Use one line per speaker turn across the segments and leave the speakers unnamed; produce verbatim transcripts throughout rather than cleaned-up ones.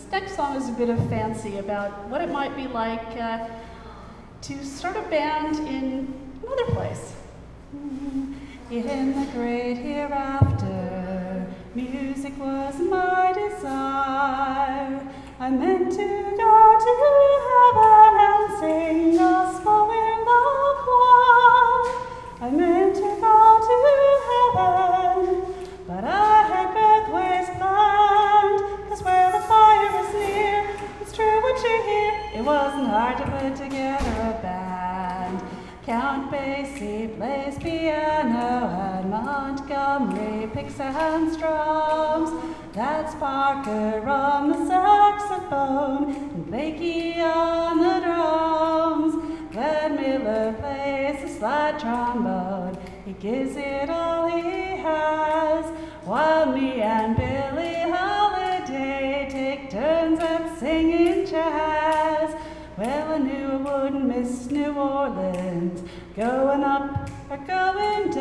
next song is a bit of fancy about what it might be like uh, to start a band in another place. In the great hereafter, music was my desire. I meant to go to heaven and sing gospel in the choir. I meant to go to heaven, but I had both ways planned, 'cause where the fire was near, it's true what you hear, it wasn't hard to put together a band. Count Basie plays piano and Montgomery picks and drums. That's Parker on the saxophone and Blakey on the drums. Glenn Miller plays the slide trombone, he gives it all he has, while me and Billie Holiday take turns at singing jazz. Well, I knew I wouldn't miss New Orleans, going up or going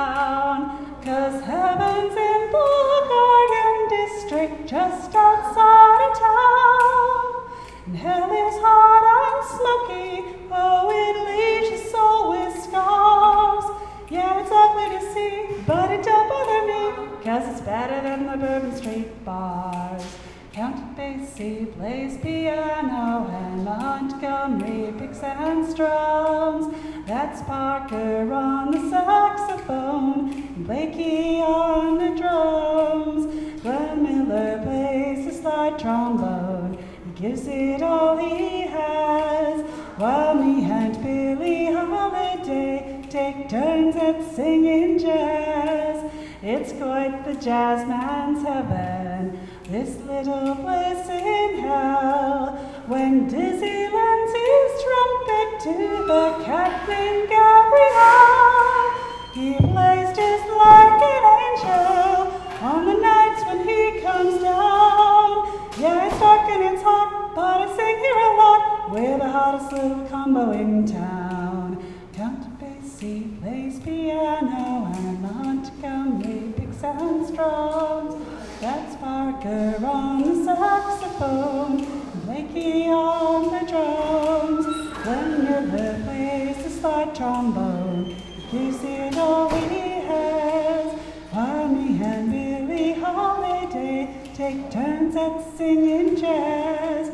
down, 'cause heaven's in the Garden District just outside of town. And hell is hot and smoky, oh, it leaves your soul with scars. Yeah, it's ugly to see, but it don't bother me, 'cause it's better than the Bourbon Street bars. Count Basie plays piano and Montgomery picks and strums. That's Parker on the saxophone and Blakey on the drums. Glenn Miller plays the slide trombone, he gives it all he has, while me and Billie Holiday take turns at singing jazz. It's quite the jazz man's heaven, this little place in hell, when Dizzy lends his trumpet to the cat named Gabrielle. He plays just like an angel on the nights when he comes down. Yeah, it's dark and it's hot, but I sing here a lot, we're the hottest little combo in town. Count Basie plays piano and Montgomery picks and strums. That's Parker on the saxophone, Blakey on the drums. Glenn Miller plays the slide trombone, he gives it all he has, while me and Billie Holiday take turns at singing jazz.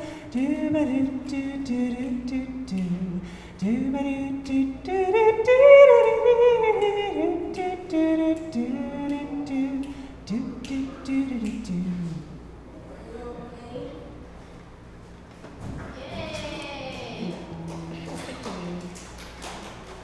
Do-ba-do-do-do-do-do-do, do-ba-do-do-do-do-do-do-do-do-do.